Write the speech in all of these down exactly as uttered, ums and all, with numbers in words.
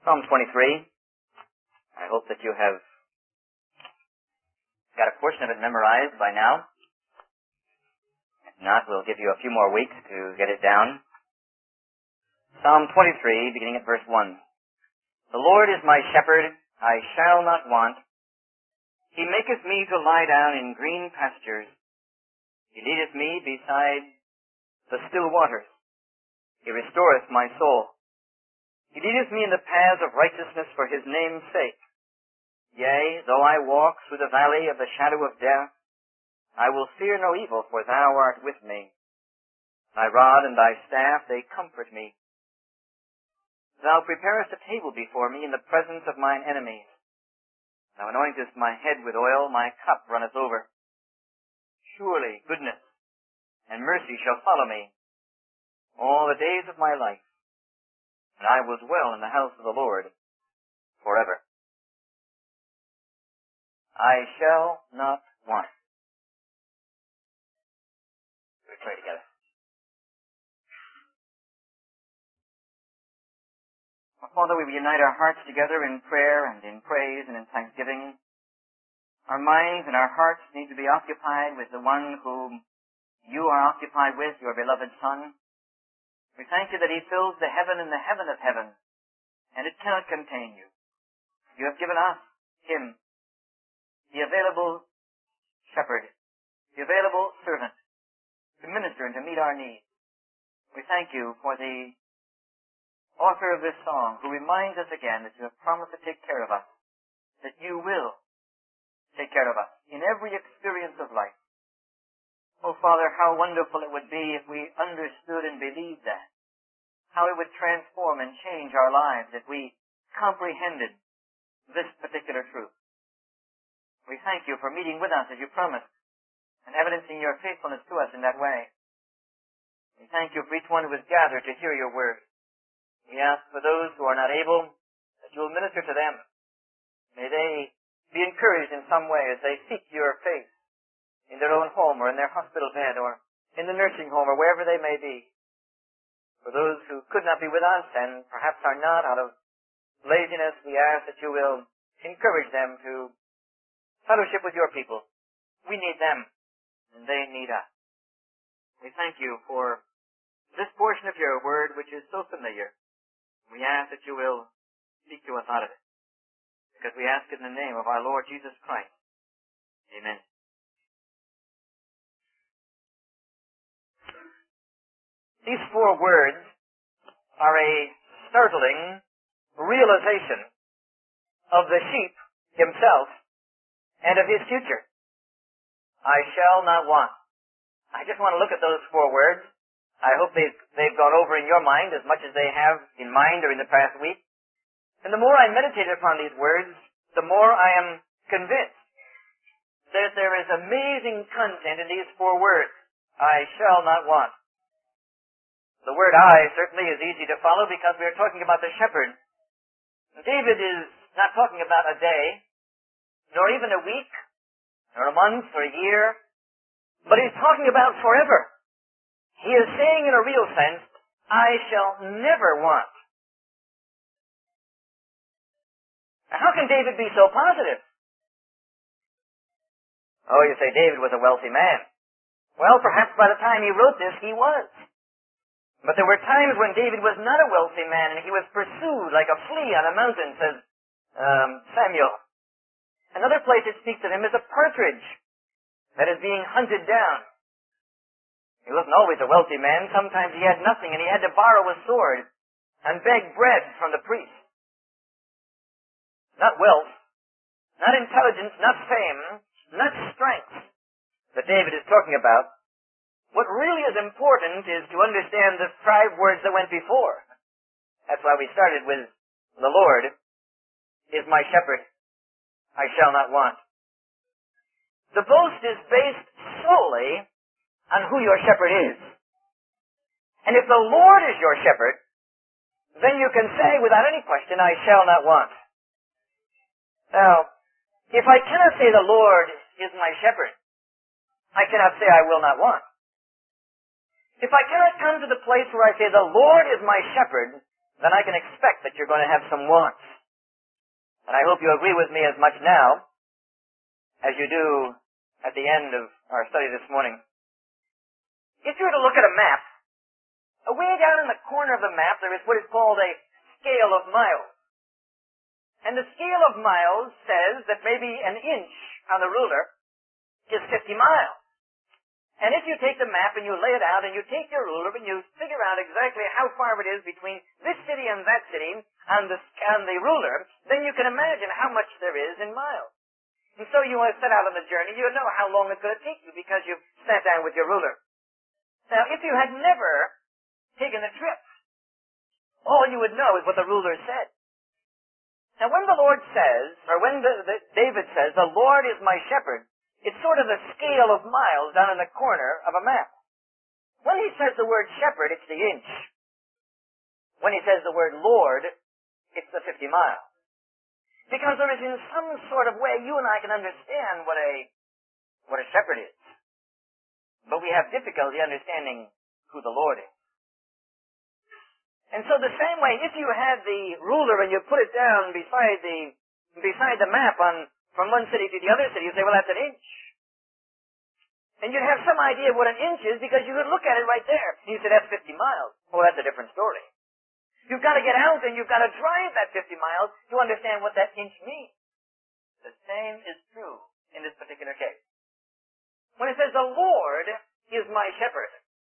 Psalm twenty-three. I hope that you have got a portion of it memorized by now. If not, we'll give you a few more weeks to get it down. Psalm twenty-three, beginning at verse one. The Lord is my shepherd, I shall not want. He maketh me to lie down in green pastures. He leadeth me beside the still waters. He restoreth my soul. He leadeth me in the paths of righteousness for his name's sake. Yea, though I walk through the valley of the shadow of death, I will fear no evil, for thou art with me. Thy rod and thy staff, they comfort me. Thou preparest a table before me in the presence of mine enemies. Thou anointest my head with oil, my cup runneth over. Surely goodness and mercy shall follow me all the days of my life, and I will dwell in the house of the Lord forever. I shall not want. We pray together. Father, we unite our hearts together in prayer and in praise and in thanksgiving. Our minds and our hearts need to be occupied with the one whom you are occupied with, your beloved Son. We thank you that he fills the heaven and the heaven of heaven, and it cannot contain you. You have given us him, the available shepherd, the available servant, to minister and to meet our needs. We thank you for the author of this song, who reminds us again that you have promised to take care of us, that you will take care of us in every experience of life. Oh, Father, how wonderful it would be if we understood and believed that. How it would transform and change our lives if we comprehended this particular truth. We thank you for meeting with us as you promised and evidencing your faithfulness to us in that way. We thank you for each one who is gathered to hear your word. We ask for those who are not able that you will minister to them. May they be encouraged in some way as they seek your face in their own home or in their hospital bed or in the nursing home or wherever they may be. For those who could not be with us and perhaps are not out of laziness, we ask that you will encourage them to fellowship with your people. We need them and they need us. We thank you for this portion of your word which is so familiar. We ask that you will speak to us out of it, because we ask it in the name of our Lord Jesus Christ. Amen. These four words are a startling realization of the sheep himself and of his future. I shall not want. I just want to look at those four words. I hope they've, they've gone over in your mind as much as they have in mine during the past week. And the more I meditate upon these words, the more I am convinced that there is amazing content in these four words. I shall not want. The word I certainly is easy to follow because we are talking about the shepherd. David is not talking about a day, nor even a week, nor a month, or a year, but he's talking about forever. He is saying in a real sense, I shall never want. Now, how can David be so positive? Oh, you say David was a wealthy man. Well, perhaps by the time he wrote this, he was. But there were times when David was not a wealthy man, and he was pursued like a flea on a mountain, says um, Samuel. Another place it speaks of him as a partridge that is being hunted down. He wasn't always a wealthy man. Sometimes he had nothing, and he had to borrow a sword and beg bread from the priest. Not wealth, not intelligence, not fame, not strength that David is talking about. What really is important is to understand the five words that went before. That's why we started with, the Lord is my shepherd. I shall not want. The boast is based solely on who your shepherd is. And if the Lord is your shepherd, then you can say without any question, I shall not want. Now, if I cannot say the Lord is my shepherd, I cannot say I will not want. If I cannot come to the place where I say the Lord is my shepherd, then I can expect that you're going to have some wants. And I hope you agree with me as much now as you do at the end of our study this morning. If you were to look at a map, way down in the corner of the map there is what is called a scale of miles. And the scale of miles says that maybe an inch on the ruler is fifty miles. And if you take the map and you lay it out and you take your ruler and you figure out exactly how far it is between this city and that city on the, on the ruler, then you can imagine how much there is in miles. And so you want to set out on the journey, you know how long it's going to take you because you've sat down with your ruler. Now, if you had never taken the trip, all you would know is what the ruler said. Now, when the Lord says, or when the, the, David says, the Lord is my shepherd, it's sort of a scale of miles down in the corner of a map. When he says the word shepherd, it's the inch. When he says the word Lord, it's the fifty miles. Because there is in some sort of way you and I can understand what a, what a shepherd is. But we have difficulty understanding who the Lord is. And so the same way, if you had the ruler and you put it down beside the, beside the map on, from one city to the other city, you'd say, well, that's an inch. And you'd have some idea of what an inch is because you could look at it right there. And you say, that's fifty miles. Well, that's a different story. You've got to get out and you've got to drive that fifty miles to understand what that inch means. The same is true in this particular case. When it says, the Lord is my shepherd,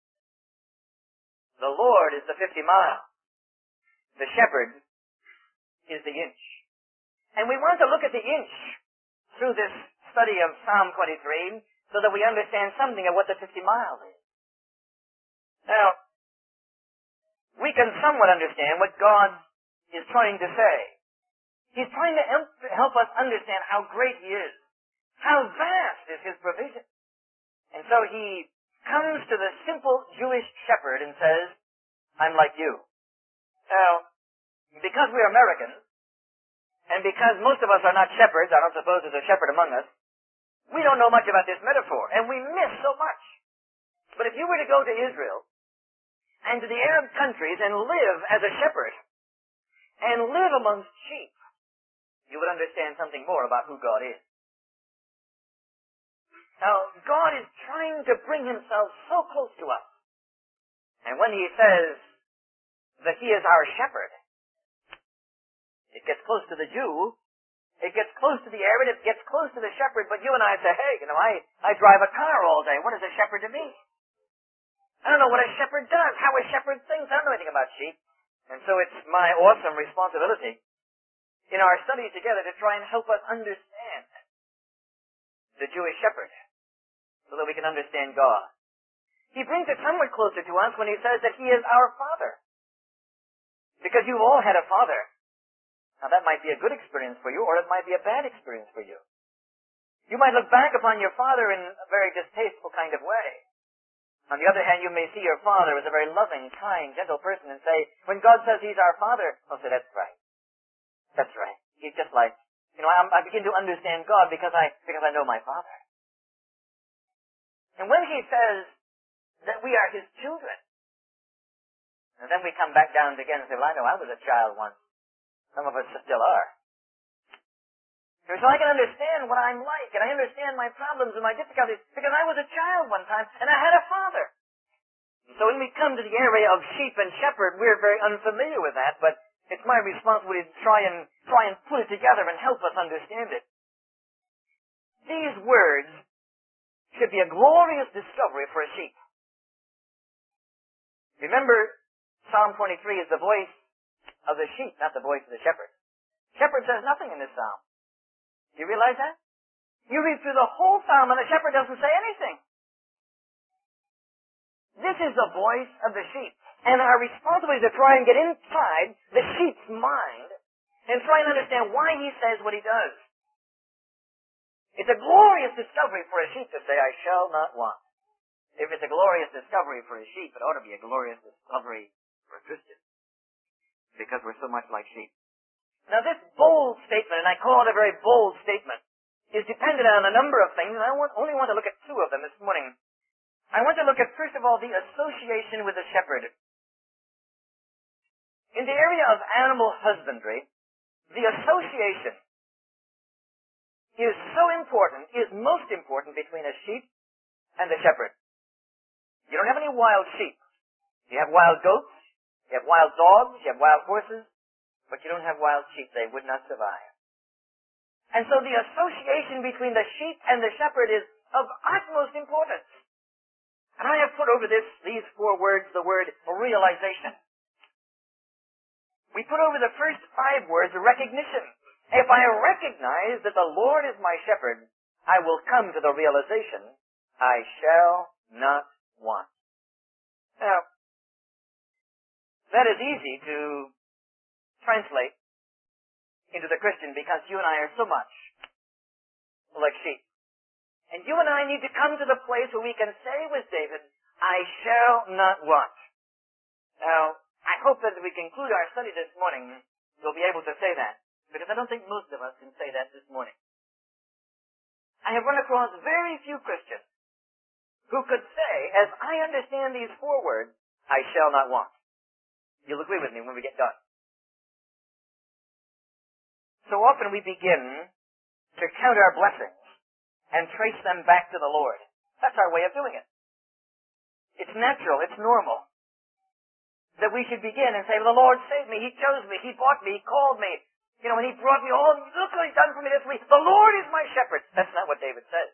the Lord is the fifty miles. The shepherd is the inch. And we want to look at the inch through this study of Psalm twenty-three so that we understand something of what the fifty miles is. Now, we can somewhat understand what God is trying to say. He's trying to help, help us understand how great He is, how vast is His provision. And so He comes to the simple Jewish shepherd and says, I'm like you. Now, because we're Americans, and because most of us are not shepherds, I don't suppose there's a shepherd among us, we don't know much about this metaphor, and we miss so much. But if you were to go to Israel, and to the Arab countries, and live as a shepherd, and live amongst sheep, you would understand something more about who God is. Now, God is trying to bring Himself so close to us. And when He says that He is our shepherd, it gets close to the Jew, it gets close to the Arab, it gets close to the shepherd, but you and I say, hey, you know, I, I drive a car all day. What is a shepherd to me? I don't know what a shepherd does, how a shepherd thinks. I don't know anything about sheep. And so it's my awesome responsibility in our studies together to try and help us understand the Jewish shepherd so that we can understand God. He brings it somewhat closer to us when He says that He is our Father. Because you've all had a father. Now that might be a good experience for you, or it might be a bad experience for you. You might look back upon your father in a very distasteful kind of way. On the other hand, you may see your father as a very loving, kind, gentle person and say, when God says He's our Father, I'll say, that's right. That's right. He's just like, you know, I, I begin to understand God because I, because I know my Father. And when He says that we are His children, and then we come back down again and say, well, I know I was a child once. Some of us still are. So I can understand what I'm like, and I understand my problems and my difficulties, because I was a child one time, and I had a father. So when we come to the area of sheep and shepherd, we're very unfamiliar with that, but it's my responsibility to try and, try and put it together and help us understand it. These words should be a glorious discovery for a sheep. Remember, Psalm twenty-three is the voice of the sheep, not the voice of the shepherd. Shepherd says nothing in this psalm. Do you realize that? You read through the whole psalm and the shepherd doesn't say anything. This is the voice of the sheep. And our responsibility is to try and get inside the sheep's mind and try and understand why he says what he does. It's a glorious discovery for a sheep to say, I shall not want. If it's a glorious discovery for a sheep, it ought to be a glorious discovery for a Christian. Because we're so much like sheep. Now this bold statement, and I call it a very bold statement, is dependent on a number of things, and I want, only want to look at two of them this morning. I want to look at, first of all, the association with the shepherd. In the area of animal husbandry, the association is so important, is most important between a sheep and a shepherd. You don't have any wild sheep. You have wild goats, you have wild dogs, you have wild horses, but you don't have wild sheep. They would not survive. And so the association between the sheep and the shepherd is of utmost importance. And I have put over this, these four words, the word realization. We put over the first five words, recognition. If I recognize that the Lord is my shepherd, I will come to the realization, I shall not want. Now, that is easy to translate into the Christian because you and I are so much like sheep. And you and I need to come to the place where we can say with David, I shall not want. Now, I hope that as we conclude our study this morning, you'll be able to say that, because I don't think most of us can say that this morning. I have run across very few Christians who could say, as I understand these four words, I shall not want. You'll agree with me when we get done. So often we begin to count our blessings and trace them back to the Lord. That's our way of doing it. It's natural, it's normal, that we should begin and say, well, the Lord saved me, He chose me, He bought me, He called me, you know, and He brought me all, look what He's done for me this week. The Lord is my shepherd. That's not what David says.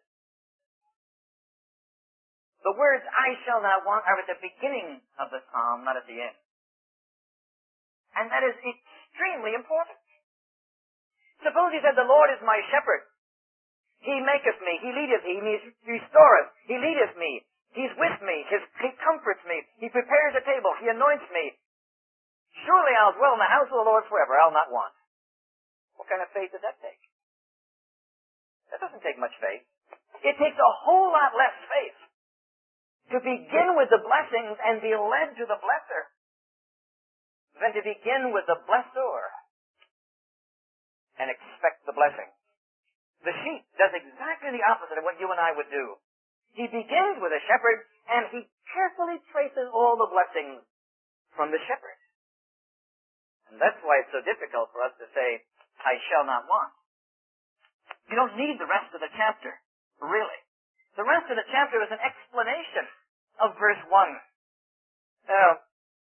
The words, I shall not want, are at the beginning of the psalm, not at the end. And that is extremely important. Suppose he said, the Lord is my shepherd. He maketh me, He leadeth me, He restoreth, He leadeth me, He's with me, His, He comforts me, He prepares a table, He anoints me. Surely I'll dwell in the house of the Lord forever, I'll not want. What kind of faith does that take? That doesn't take much faith. It takes a whole lot less faith to begin with the blessings and be led to the blesser than to begin with the blessor and expect the blessing. The sheep does exactly the opposite of what you and I would do. He begins with a shepherd, and he carefully traces all the blessings from the shepherd. And that's why it's so difficult for us to say, I shall not want. You don't need the rest of the chapter, really. The rest of the chapter is an explanation of verse one. Now,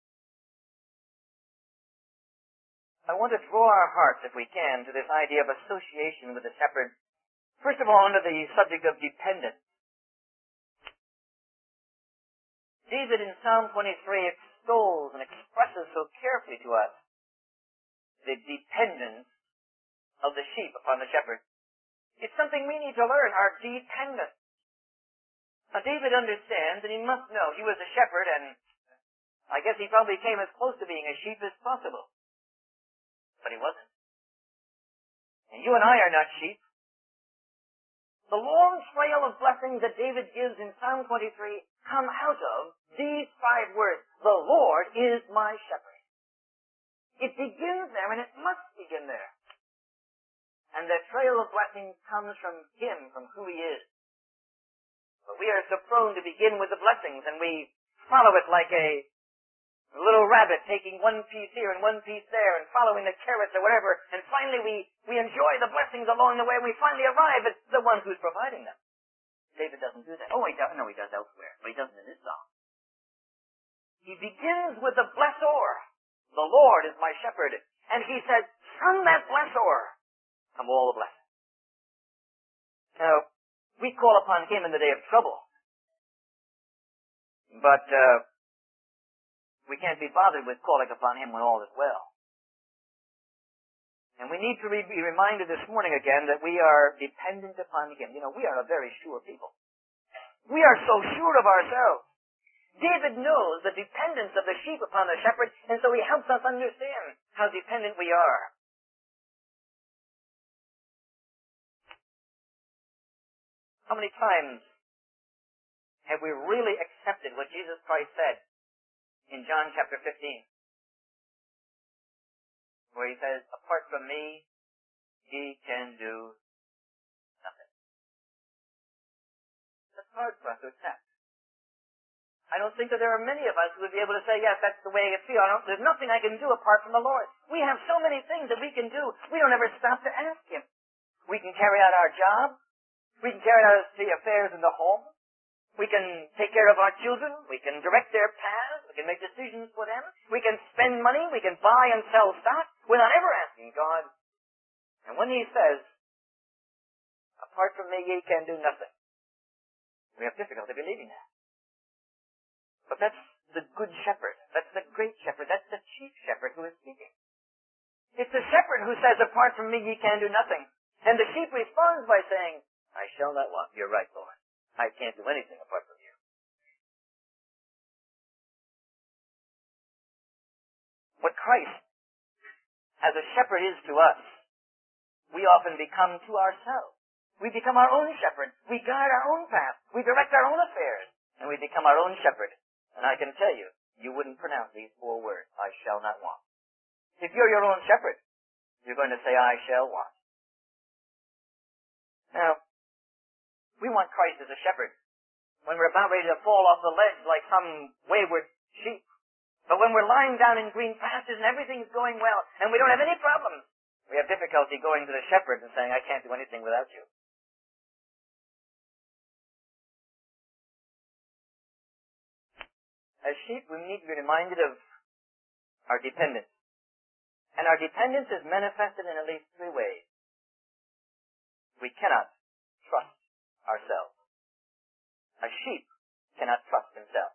I want to draw our hearts, if we can, to this idea of association with the shepherd. First of all, under the subject of dependence. David in Psalm twenty-three extols and expresses so carefully to us the dependence of the sheep upon the shepherd. It's something we need to learn, our dependence. Now, David understands, and he must know, he was a shepherd, and I guess he probably came as close to being a sheep as possible. But he wasn't. And you and I are not sheep. The long trail of blessings that David gives in Psalm twenty-three come out of these five words. The Lord is my shepherd. It begins there, and it must begin there. And the trail of blessings comes from Him, from who He is. But we are so prone to begin with the blessings, and we follow it like a A little rabbit taking one piece here and one piece there and following the carrots or whatever, and finally we, we enjoy the blessings along the way, and we finally arrive at the one who's providing them. David doesn't do that. Oh, he does. No, he does elsewhere, but he doesn't in this psalm. He begins with the blessor. The Lord is my shepherd. And he says, from that blessor come all the blessings. Now, we call upon Him in the day of trouble. But, uh, we can't be bothered with calling upon Him when all is well. And we need to re- be reminded this morning again that we are dependent upon Him. You know, we are a very sure people. We are so sure of ourselves. David knows the dependence of the sheep upon the shepherd, and so he helps us understand how dependent we are. How many times have we really accepted what Jesus Christ said in John chapter fifteen, where He says, apart from me, ye can do nothing. That's hard for us to accept. I don't think that there are many of us who would be able to say, yes, that's the way I feel. I don't, there's nothing I can do apart from the Lord. We have so many things that we can do. We don't ever stop to ask Him. We can carry out our job. We can carry out the affairs in the home. We can take care of our children. We can direct their paths. We can make decisions for them. We can spend money. We can buy and sell stock without ever asking God. And when He says, apart from me, ye can do nothing, we have difficulty believing that. But that's the good shepherd. That's the great shepherd. That's the chief shepherd who is speaking. It's the shepherd who says, apart from me, ye can do nothing. And the sheep responds by saying, I shall not want. You're right, Lord. I can't do anything apart from you. What Christ, as a shepherd, is to us, we often become to ourselves. We become our own shepherd. We guide our own path. We direct our own affairs. And we become our own shepherd. And I can tell you, you wouldn't pronounce these four words, I shall not want. If you're your own shepherd, you're going to say, I shall want. Now, we want Christ as a shepherd when we're about ready to fall off the ledge like some wayward sheep. But when we're lying down in green pastures and everything's going well and we don't have any problems, we have difficulty going to the shepherd and saying, I can't do anything without you. As sheep, we need to be reminded of our dependence. And our dependence is manifested in at least three ways. We cannot trust ourselves. A sheep cannot trust himself.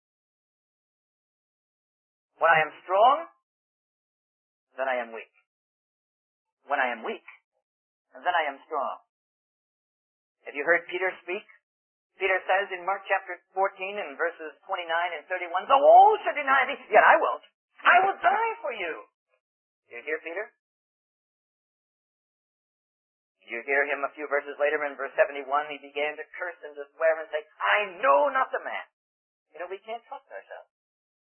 When I am strong, then I am weak. When I am weak, then I am strong. Have you heard Peter speak? Peter says in Mark chapter fourteen and verses twenty-nine and thirty-one, the whole should deny thee, yet I won't. I will die for you. You hear Peter? You hear him a few verses later in verse seventy-one, he began to curse and to swear and say, I know not the man. You know, we can't trust ourselves.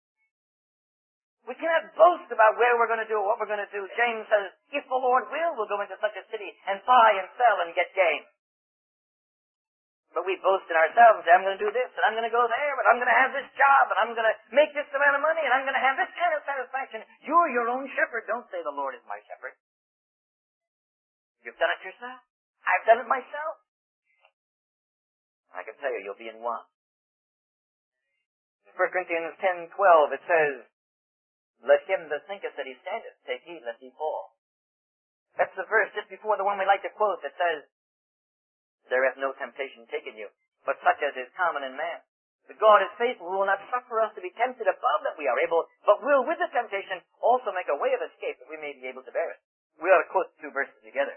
We cannot boast about where we're going to do or what we're going to do. James says, if the Lord will, we'll go into such a city and buy and sell and get gain. But we boast in ourselves and say, I'm going to do this, and I'm going to go there, but I'm going to have this job, and I'm going to make this amount of money, and I'm going to have this kind of satisfaction. You're your own shepherd. Don't say the Lord is my shepherd. You've done it yourself. I've done it myself. I can tell you, you'll be in want. In First Corinthians ten twelve, it says, let him that thinketh that he standeth take heed lest he fall. That's the verse just before the one we like to quote that says, there hath no temptation taken you, but such as is common in man. But God is faithful, who will not suffer us to be tempted above that we are able, but will with the temptation also make a way of escape that we may be able to bear it. We ought to quote the two verses together.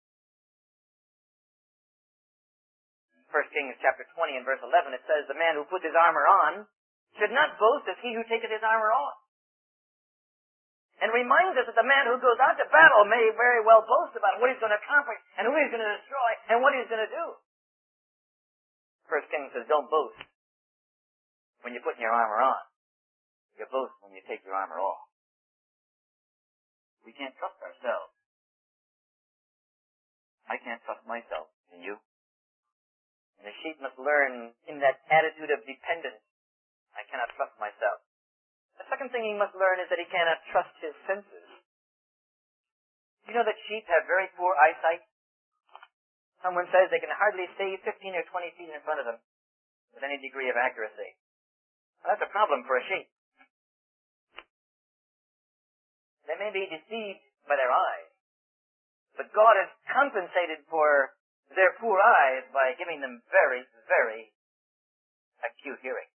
First Kings chapter twenty and verse eleven, it says, the man who puts his armor on should not boast as he who taketh his armor off. And reminds us that the man who goes out to battle may very well boast about what he's going to accomplish and who he's going to destroy and what he's going to do. First King says, don't boast when you're putting your armor on. You boast when you take your armor off. We can't trust ourselves. I can't trust myself. Can you? And the sheep must learn in that attitude of dependence. I cannot trust myself. The second thing he must learn is that he cannot trust his senses. You know that sheep have very poor eyesight? Someone says they can hardly see fifteen or twenty feet in front of them with any degree of accuracy. Well, that's a problem for a sheep. They may be deceived by their eyes, but God has compensated for their poor eyes by giving them very, very acute hearing.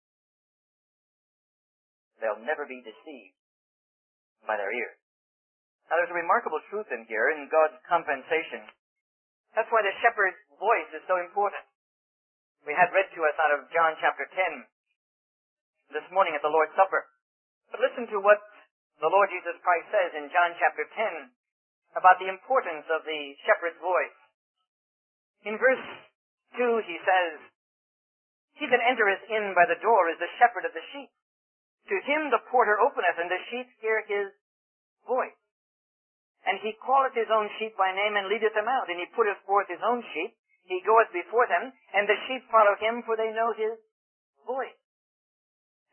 They'll never be deceived by their ears. Now, there's a remarkable truth in here in God's compensation. That's why the shepherd's voice is so important. We had read to us out of John chapter ten this morning at the Lord's Supper. But listen to what the Lord Jesus Christ says in John chapter ten about the importance of the shepherd's voice. In verse two, he says, he that entereth in by the door is the shepherd of the sheep. To him the porter openeth, and the sheep hear his voice. And he calleth his own sheep by name, and leadeth them out. And he putteth forth his own sheep. He goeth before them, and the sheep follow him, for they know his voice.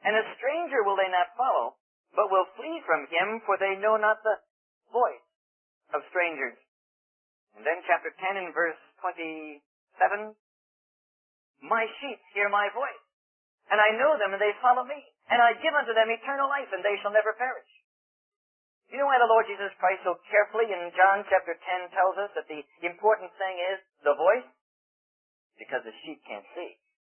And a stranger will they not follow, but will flee from him, for they know not the voice of strangers. And then chapter ten and verse twenty-seven, my sheep hear my voice, and I know them, and they follow me. And I give unto them eternal life, and they shall never perish. You know why the Lord Jesus Christ so carefully in John chapter ten tells us that the important thing is the voice? Because the sheep can't see.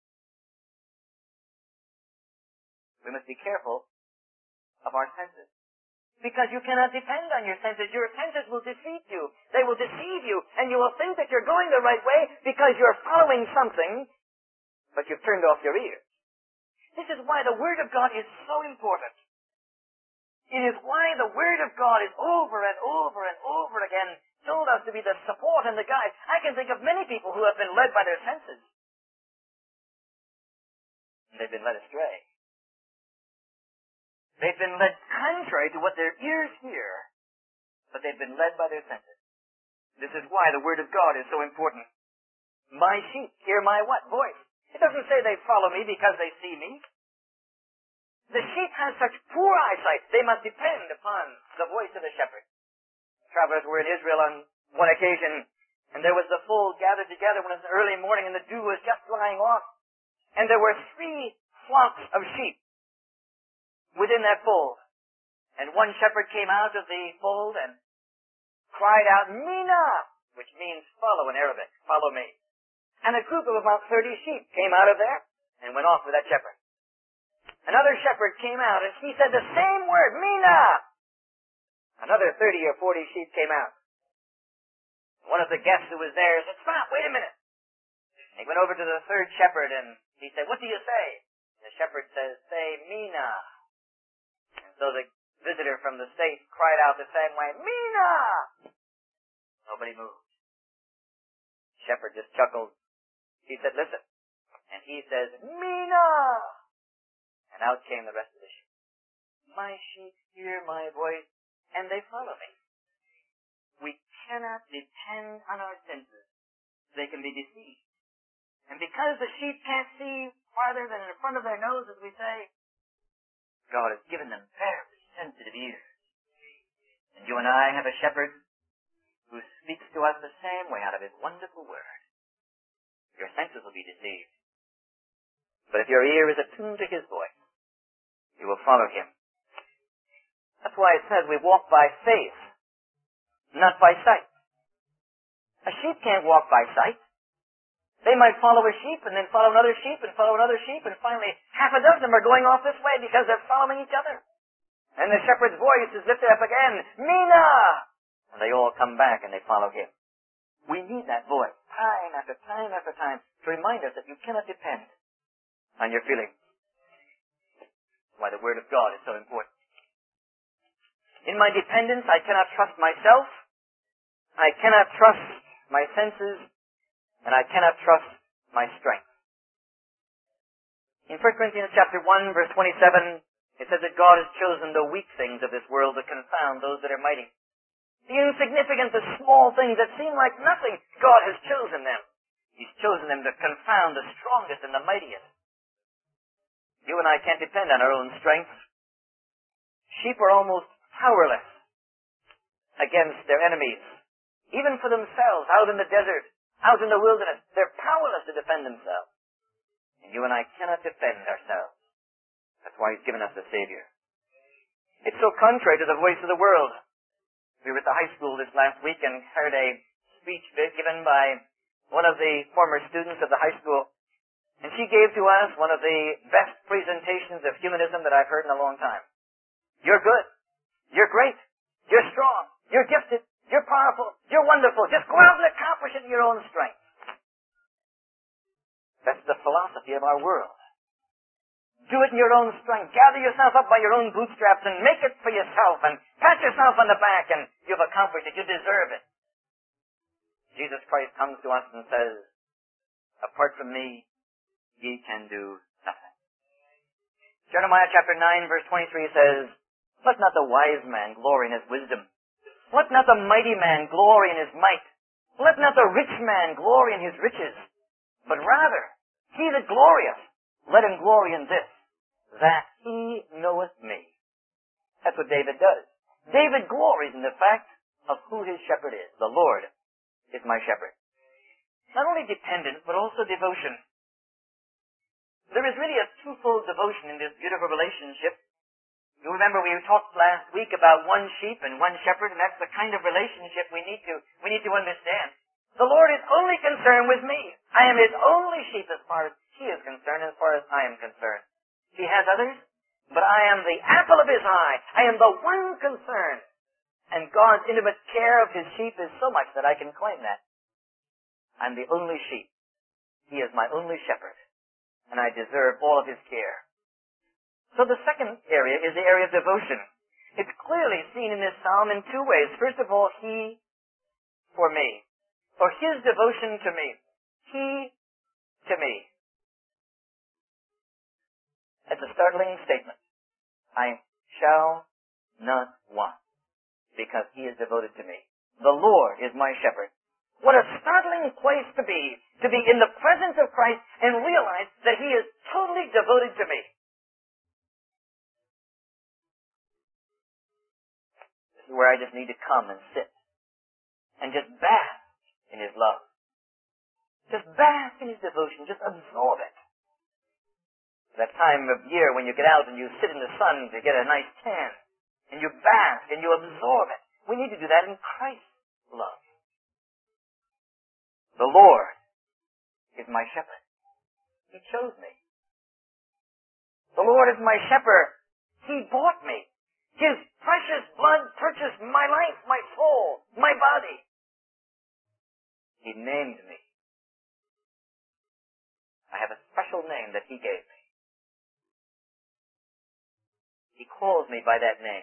We must be careful of our senses. Because you cannot depend on your senses. Your senses will deceive you. They will deceive you, and you will think that you're going the right way because you're following something, but you've turned off your ears. This is why the Word of God is so important. It is why the Word of God is over and over and over again told us to be the support and the guide. I can think of many people who have been led by their senses. And they've been led astray. They've been led contrary to what their ears hear, but they've been led by their senses. This is why the Word of God is so important. My sheep hear my what? Voice. It doesn't say they follow me because they see me. The sheep has such poor eyesight, they must depend upon the voice of the shepherd. Travelers were in Israel on one occasion, and there was the fold gathered together when it was early morning and the dew was just lying off. And there were three flocks of sheep within that fold. And one shepherd came out of the fold and cried out, Mina, which means follow in Arabic, follow me. And a group of about thirty sheep came out of there and went off with that shepherd. Another shepherd came out and he said the same word, Mina. Another thirty or forty sheep came out. One of the guests who was there said, stop, wait a minute. And he went over to the third shepherd and he said, what do you say? And the shepherd says, say Mina. And so the visitor from the States cried out the same way, Mina! Nobody moved. The shepherd just chuckled. He said, listen. And he says, Mina! And out came the rest of the sheep. My sheep hear my voice, and they follow me. We cannot depend on our senses. They can be deceived. And because the sheep can't see farther than in front of their nose, as we say, God has given them very sensitive ears. And you and I have a shepherd who speaks to us the same way out of his wonderful word. Your senses will be deceived. But if your ear is attuned to his voice, you will follow him. That's why it says we walk by faith, not by sight. A sheep can't walk by sight. They might follow a sheep and then follow another sheep and follow another sheep, and finally half a dozen are going off this way because they're following each other. And the shepherd's voice is lifted up again, Mina! And they all come back and they follow him. We need that voice time after time after time to remind us that you cannot depend on your feelings. That's why the Word of God is so important. In my dependence, I cannot trust myself, I cannot trust my senses, and I cannot trust my strength. In First Corinthians chapter one, verse twenty-seven, it says that God has chosen the weak things of this world to confound those that are mighty. The insignificant, the small things that seem like nothing, God has chosen them. He's chosen them to confound the strongest and the mightiest. You and I can't depend on our own strength. Sheep are almost powerless against their enemies. Even for themselves, out in the desert, out in the wilderness, they're powerless to defend themselves. And you and I cannot defend ourselves. That's why He's given us a Savior. It's so contrary to the voice of the world. We were at the high school this last week and heard a speech given by one of the former students of the high school. And she gave to us one of the best presentations of humanism that I've heard in a long time. You're good. You're great. You're strong. You're gifted. You're powerful. You're wonderful. Just go out and accomplish it in your own strength. That's the philosophy of our world. Do it in your own strength. Gather yourself up by your own bootstraps and make it for yourself and pat yourself on the back and you've accomplished it. You deserve it. Jesus Christ comes to us and says, apart from me, ye can do nothing. Jeremiah chapter nine verse twenty-three says, let not the wise man glory in his wisdom. Let not the mighty man glory in his might. Let not the rich man glory in his riches. But rather, he that glorieth, let him glory in this, that he knoweth me. That's what David does. David glories in the fact of who his shepherd is. The Lord is my shepherd. Not only dependence, but also devotion. There is really a twofold devotion in this beautiful relationship. You remember we talked last week about one sheep and one shepherd, and that's the kind of relationship we need to, we need to understand. The Lord is only concerned with me. I am his only sheep as far as he is concerned, as far as I am concerned. He has others, but I am the apple of his eye. I am the one concerned. And God's intimate care of his sheep is so much that I can claim that. I'm the only sheep. He is my only shepherd. And I deserve all of his care. So the second area is the area of devotion. It's clearly seen in this psalm in two ways. First of all, he for me. Or his devotion to me. He to me. That's a startling statement. I shall not want, because he is devoted to me. The Lord is my shepherd. What a startling place to be, to be in the presence of Christ and realize that he is totally devoted to me. This is where I just need to come and sit and just bask in his love. Just bask in his devotion. Just absorb it. That time of year when you get out and you sit in the sun to get a nice tan, and you bask and you absorb it. We need to do that in Christ's love. The Lord is my shepherd. He chose me. The Lord is my shepherd. He bought me. His precious blood purchased my life, my soul, my body. He named me. I have a special name that he gave me. He calls me by that name.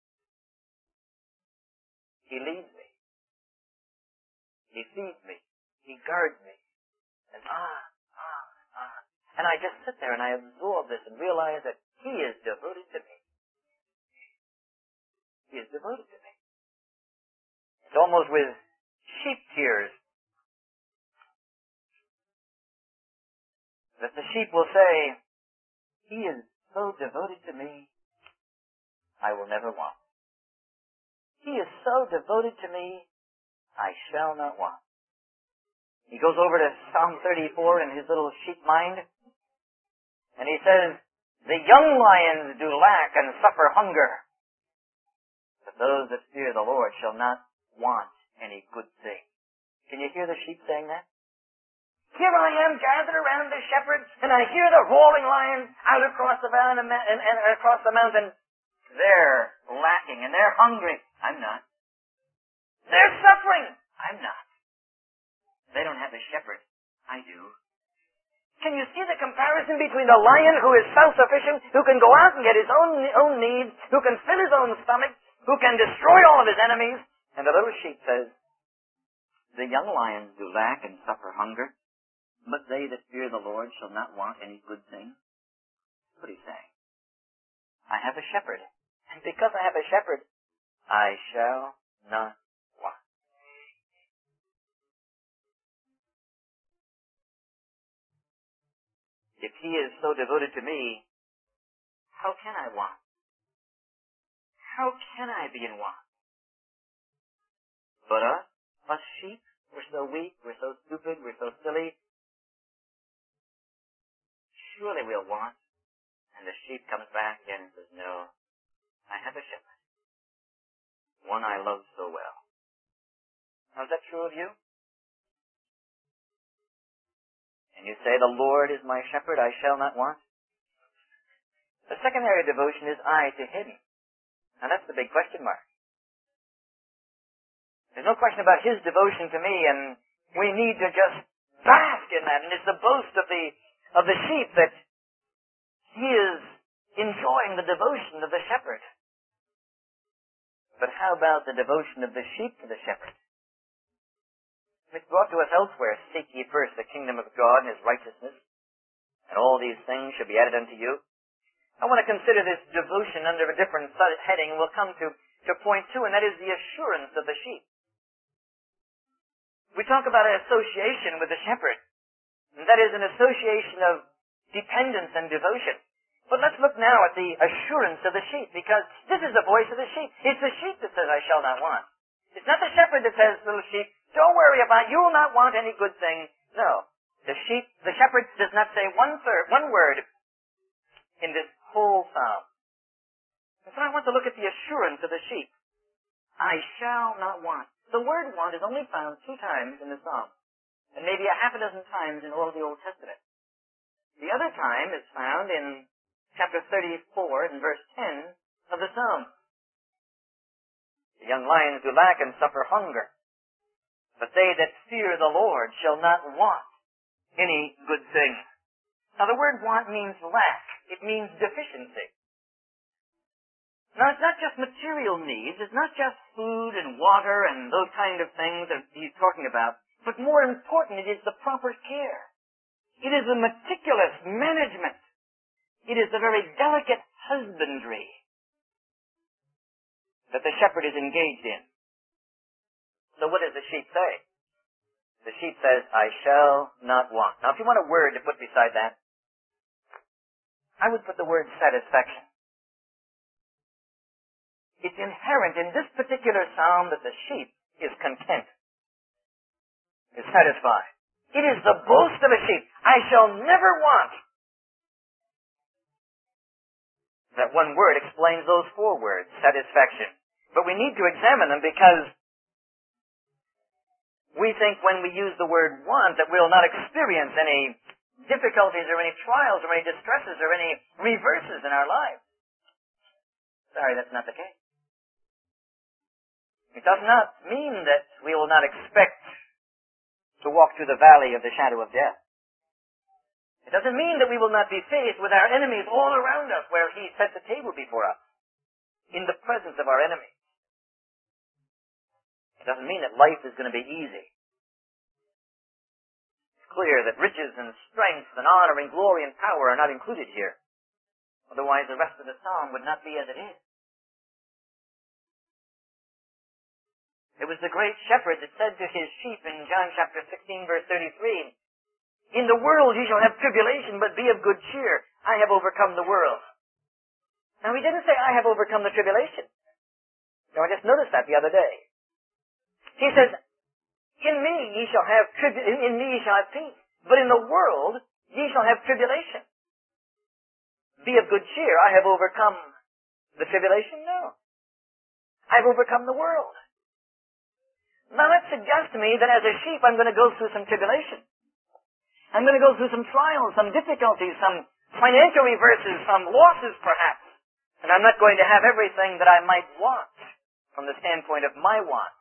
He leads me. He feeds me. He guards me. And ah, ah, ah. And I just sit there and I absorb this and realize that he is devoted to me. He is devoted to me. It's almost with sheep tears that the sheep will say, he is so devoted to me, I will never want. He is so devoted to me, I shall not want. He goes over to Psalm thirty-four in his little sheep mind, and he says, the young lions do lack and suffer hunger, but those that fear the Lord shall not want any good thing. Can you hear the sheep saying that? Here I am gathered around the shepherd, and I hear the roaring lions out across the valley and, and, and across the mountain. They're lacking and they're hungry. I'm not. They're suffering. I'm not. They don't have a shepherd. I do. Can you see the comparison between the lion who is self-sufficient, who can go out and get his own, own needs, who can fill his own stomach, who can destroy all of his enemies, and the little sheep says, the young lions do lack and suffer hunger, but they that fear the Lord shall not want any good thing. What he's saying. I have a shepherd. And because I have a shepherd, I shall not want. If he is so devoted to me, how can I want? How can I be in want? But us, us sheep, we're so weak, we're so stupid, we're so silly. Surely we'll want. And the sheep comes back again and says, no, I have a shepherd. One I love so well. Now, is that true of you? And you say, the Lord is my shepherd, I shall not want. The second area of devotion is I to him. Now, that's the big question mark. There's no question about his devotion to me, and we need to just bask in that. And it's the boast of the, of the sheep that he is enjoying the devotion of the shepherd. But how about the devotion of the sheep to the shepherd? It's brought to us elsewhere. Seek ye first the kingdom of God and his righteousness, and all these things shall be added unto you. I want to consider this devotion under a different heading. We'll come to, to point two, and that is the assurance of the sheep. We talk about an association with the shepherd, and that is an association of dependence and devotion. But let's look now at the assurance of the sheep, because this is the voice of the sheep. It's the sheep that says, I shall not want. It's not the shepherd that says, little sheep, don't worry about it, you will not want any good thing. No. The sheep, the shepherd does not say one third, one word in this whole psalm. And so I want to look at the assurance of the sheep. I shall not want. The word want is only found two times in the psalm, and maybe a half a dozen times in all of the Old Testament. The other time is found in chapter thirty-four and verse ten of the psalm. The young lions do lack and suffer hunger, but they that fear the Lord shall not want any good thing. Now the word want means lack. It means deficiency. Now it's not just material needs, it's not just food and water and those kind of things that he's talking about, but more important, it is the proper care. It is the meticulous management. It is the very delicate husbandry that the shepherd is engaged in. So what does the sheep say? The sheep says, I shall not want. Now if you want a word to put beside that, I would put the word satisfaction. It's inherent in this particular psalm that the sheep is content, is satisfied. It is the boast of a sheep. I shall never want. That one word explains those four words, satisfaction. But we need to examine them because we think when we use the word want that we'll not experience any difficulties or any trials or any distresses or any reverses in our lives. Sorry, that's not the case. It does not mean that we will not expect to walk through the valley of the shadow of death. It doesn't mean that we will not be faced with our enemies all around us where He sets a table before us in the presence of our enemies. It doesn't mean that life is going to be easy. It's clear that riches and strength and honor and glory and power are not included here. Otherwise the rest of the psalm would not be as it is. It was the great shepherd that said to his sheep in John chapter sixteen verse thirty-three, in the world ye shall have tribulation, but be of good cheer. I have overcome the world. Now he didn't say, I have overcome the tribulation. No, I just noticed that the other day. He says, in me ye shall have tribu- in, in me ye shall have peace, but in the world ye shall have tribulation. Be of good cheer. I have overcome the tribulation? No. I've overcome the world. Now that suggests to me that as a sheep I'm going to go through some tribulation. I'm going to go through some trials, some difficulties, some financial reverses, some losses perhaps. And I'm not going to have everything that I might want from the standpoint of my wants.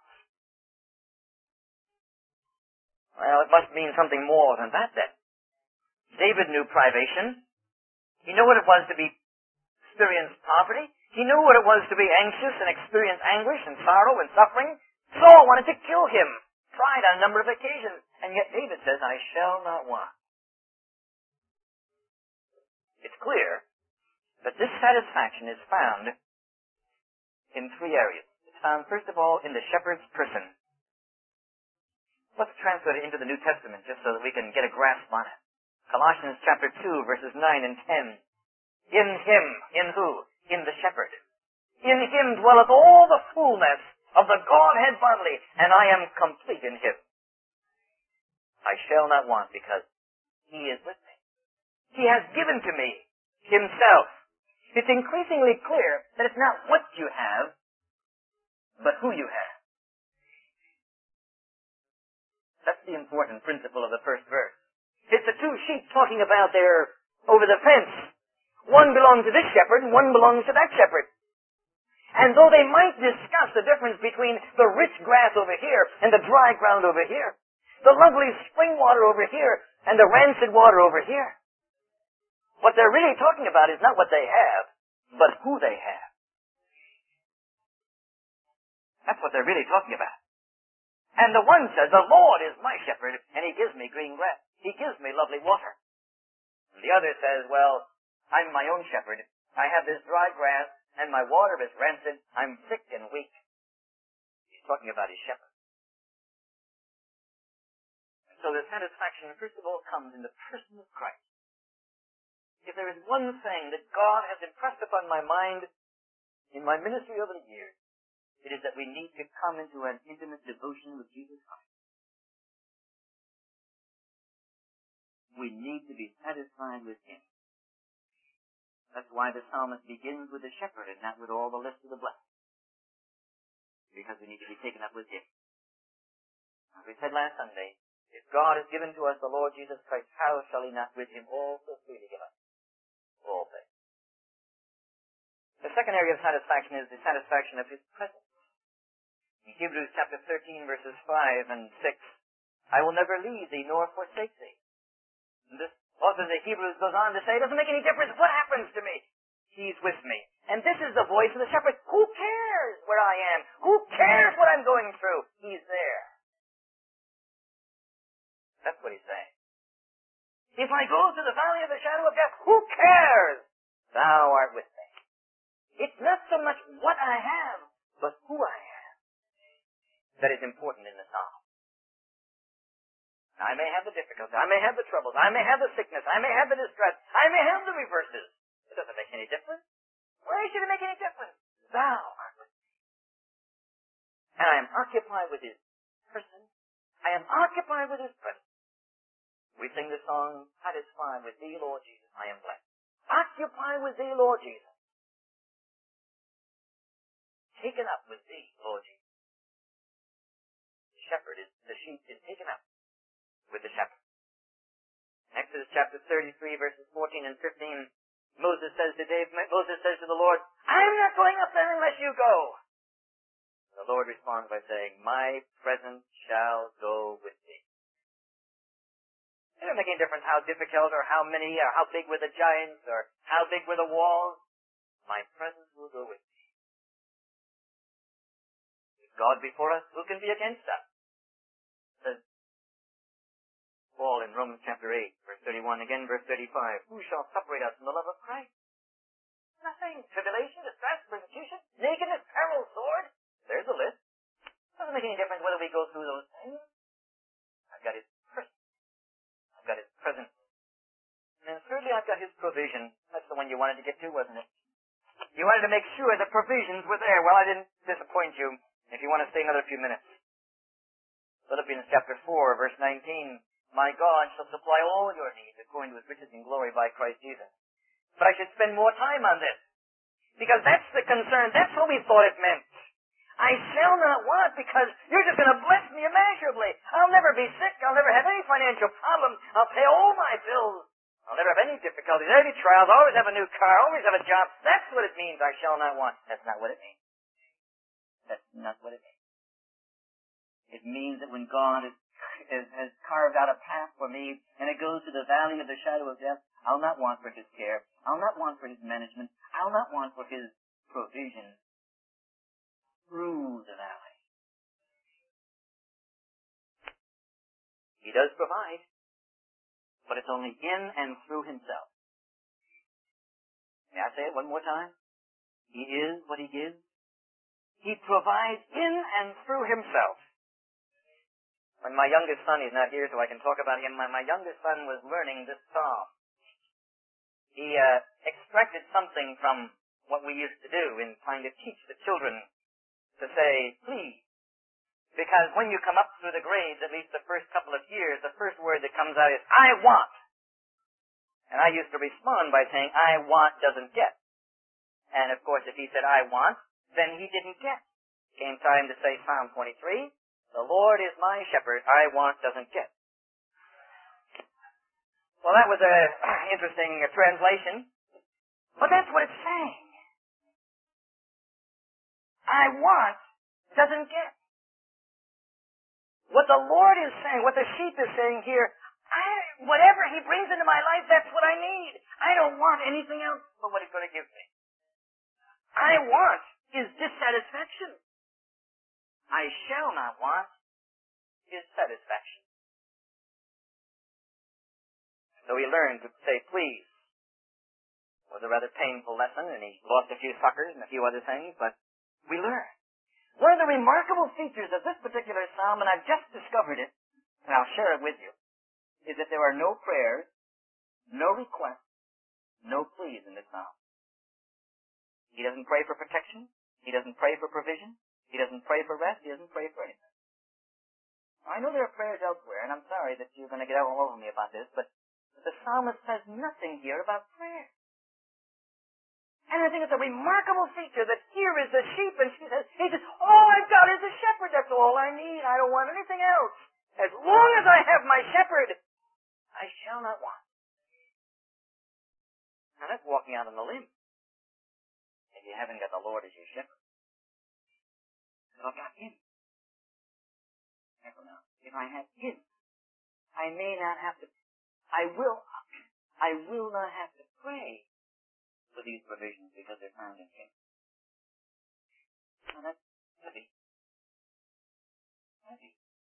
Well, it must mean something more than that then. David knew privation. He knew what it was to be experience poverty. He knew what it was to be anxious and experience anguish and sorrow and suffering. Saul wanted to kill him, tried on a number of occasions, and yet David says, I shall not want. It's clear that this satisfaction is found in three areas. It's found, first of all, in the shepherd's person. Let's translate it into the New Testament just so that we can get a grasp on it. Colossians chapter two, verses nine and ten. In Him, in who? In the shepherd. In Him dwelleth all the fullness of the Godhead bodily, and I am complete in Him. I shall not want because He is with me. He has given to me Himself. It's increasingly clear that it's not what you have, but who you have. That's the important principle of the first verse. It's the two sheep talking about there over the fence. One belongs to this shepherd and one belongs to that shepherd. And though they might discuss the difference between the rich grass over here and the dry ground over here, the lovely spring water over here and the rancid water over here, what they're really talking about is not what they have, but who they have. That's what they're really talking about. And the one says, the Lord is my shepherd, and He gives me green grass. He gives me lovely water. And the other says, well, I'm my own shepherd. I have this dry grass, and my water is rancid. I'm sick and weak. He's talking about his shepherd. So the satisfaction, first of all, comes in the person of Christ. If there is one thing that God has impressed upon my mind in my ministry over the years, it is that we need to come into an intimate devotion with Jesus Christ. We need to be satisfied with Him. That's why the psalmist begins with the shepherd and not with all the list of the blessed. Because we need to be taken up with Him. As we said last Sunday, if God has given to us the Lord Jesus Christ, how shall He not with Him also freely give us all things? The second area of satisfaction is the satisfaction of His presence. In Hebrews chapter thirteen, verses five and six, I will never leave thee nor forsake thee. And this author of the Hebrews goes on to say, it doesn't make any difference what happens to me. He's with me. And this is the voice of the shepherd. Who cares where I am? Who cares what I'm going through? He's there. That's what he's saying. If I go through the valley of the shadow of death, who cares? Thou art with me. It's not so much what I have, but who I am that is important in the psalm. I may have the difficulty, I may have the troubles, I may have the sickness, I may have the distress, I may have the reverses. It doesn't make any difference. Why should it make any difference? Thou art with me. And I am occupied with His person. I am occupied with His presence. We sing the song, satisfied with Thee, Lord Jesus, I am blessed. Occupied with Thee, Lord Jesus. Taken up with Thee, Lord Jesus. The shepherd is, the sheep is taken up with the shepherd. Exodus chapter thirty-three, verses fourteen and fifteen, Moses says to David, Moses says to the Lord, I'm not going up there unless you go. The Lord responds by saying, my presence shall go with thee. It doesn't make any difference how difficult or how many or how big were the giants or how big were the walls. My presence will go with thee. If God before us, who can be against us? Says Paul in Romans chapter eight, verse thirty-one, again verse thirty-five. Who shall separate us from the love of Christ? Nothing. Tribulation, distress, persecution, nakedness, peril, sword. There's a list. Doesn't make any difference whether we go through those things. I've got His person. I've got His presence. And then thirdly, I've got His provision. That's the one you wanted to get to, wasn't it? You wanted to make sure the provisions were there. Well, I didn't disappoint you. If you want to stay another few minutes. Philippians chapter four, verse nineteen. My God shall supply all your needs according to His riches and glory by Christ Jesus. But I should spend more time on this. Because that's the concern. That's what we thought it meant. I shall not want because you're just going to bless me immeasurably. I'll never be sick. I'll never have any financial problem. I'll pay all my bills. I'll never have any difficulties, any trials. I'll always have a new car. I'll always have a job. That's what it means, I shall not want. That's not what it means. That's not what it means. It means that when God is Has, has carved out a path for me, and it goes to the valley of the shadow of death, I'll not want for His care. I'll not want for His management. I'll not want for His provision through the valley. He does provide, but it's only in and through Himself. May I say it one more time? He is what He gives. He provides in and through Himself. When my youngest son, he's not here so I can talk about him, my, my youngest son was learning this psalm. He uh, extracted something from what we used to do in trying to teach the children to say, please. Because when you come up through the grades, at least the first couple of years, the first word that comes out is, I want. And I used to respond by saying, I want doesn't get. And of course, if he said, I want, then he didn't get. Came time to say Psalm twenty-three. The Lord is my shepherd, I want doesn't get. Well, that was an interesting uh, translation, but that's what it's saying. I want doesn't get. What the Lord is saying, what the sheep is saying here, I, whatever He brings into my life, that's what I need. I don't want anything else but what He's going to give me. I want is dissatisfaction. I shall not want is satisfaction. So he learned to say please. It was a rather painful lesson, and he lost a few suckers and a few other things, but we learned. One of the remarkable features of this particular psalm, and I've just discovered it, and I'll share it with you, is that there are no prayers, no requests, no pleas in this psalm. He doesn't pray for protection. He doesn't pray for provision. He doesn't pray for rest. He doesn't pray for anything. I know there are prayers elsewhere, and I'm sorry that you're going to get all over me about this, but the psalmist says nothing here about prayer. And I think it's a remarkable feature that here is the sheep, and she says, he says, all I've got is a shepherd. That's all I need. I don't want anything else. As long as I have my shepherd, I shall not want. Now that's walking out on the limb. If you haven't got the Lord as your shepherd. But I've got him. Careful now. If I have him, I may not have to, I will, I will not have to pray for these provisions because they're found in him. Now that's heavy. Heavy.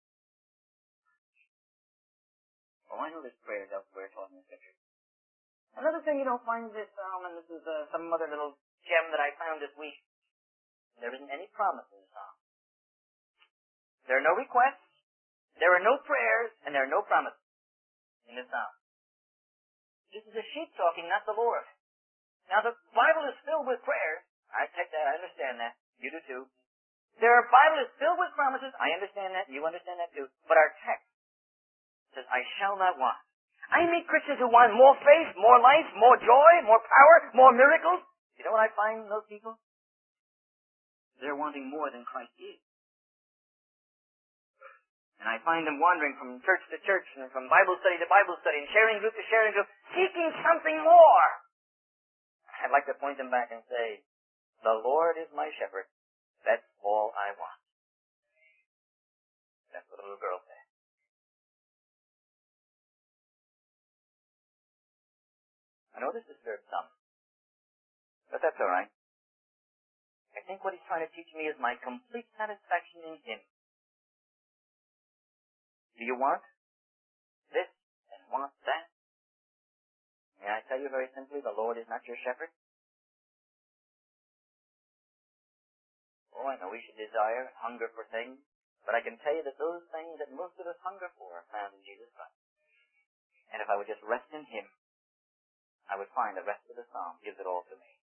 Oh, I know there's prayers elsewhere taught in the Scripture. Another thing you don't find in this psalm, and this is uh, some other little gem that I found this week, there isn't any promise in the psalm. There are no requests, there are no prayers, and there are no promises in this psalm. This is a sheep talking, not the Lord. Now, the Bible is filled with prayers. I take that. I understand that. You do too. There are Bible is filled with promises. I understand that. You understand that too. But our text says, I shall not want. I meet Christians who want more faith, more life, more joy, more power, more miracles. You know what I find in those people? They're wanting more than Christ is. And I find them wandering from church to church and from Bible study to Bible study and sharing group to sharing group, seeking something more. I'd like to point them back and say, the Lord is my shepherd. That's all I want. That's what the little girl said. I know this disturbs some, but that's all right. I think what he's trying to teach me is my complete satisfaction in him. Do you want this and want that? May I tell you very simply, the Lord is not your shepherd? Oh, I know we should desire and hunger for things, but I can tell you that those things that most of us hunger for are found in Jesus Christ. And if I would just rest in him, I would find the rest of the psalm gives it all to me.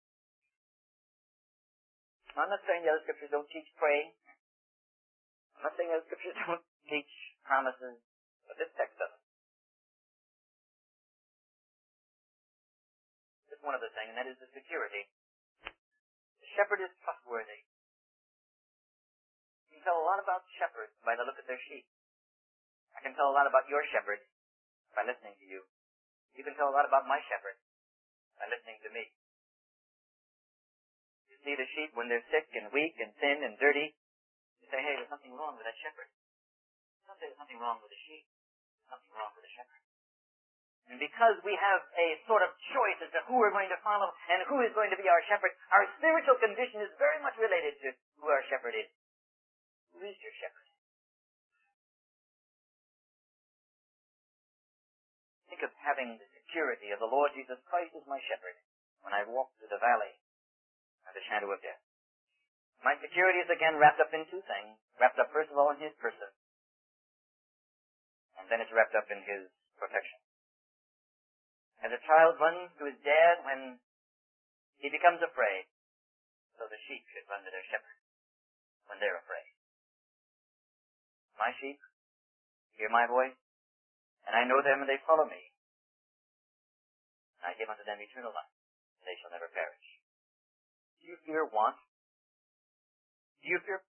I'm not saying the other scriptures don't teach praying. I'm not saying the other scriptures don't teach promises, but this text doesn't. Just one other thing, and that is the security. The shepherd is trustworthy. You can tell a lot about shepherds by the look at their sheep. I can tell a lot about your shepherd by listening to you. You can tell a lot about my shepherd by listening to me. You see the sheep when they're sick and weak and thin and dirty. You say, hey, there's something wrong with that shepherd. Don't say there's something wrong with the sheep. There's something wrong with the shepherd. And because we have a sort of choice as to who we're going to follow and who is going to be our shepherd, our spiritual condition is very much related to who our shepherd is. Who is your shepherd? Think of having the security of the Lord Jesus Christ as my shepherd when I walk through the valley of the shadow of death. My security is again wrapped up in two things. Wrapped up first of all in his person. And then it's wrapped up in his protection. As a child runs to his dad when he becomes afraid, so the sheep should run to their shepherd when they're afraid. My sheep hear my voice, and I know them and they follow me. I give unto them eternal life, and they shall never perish. Do you fear want? Do you fear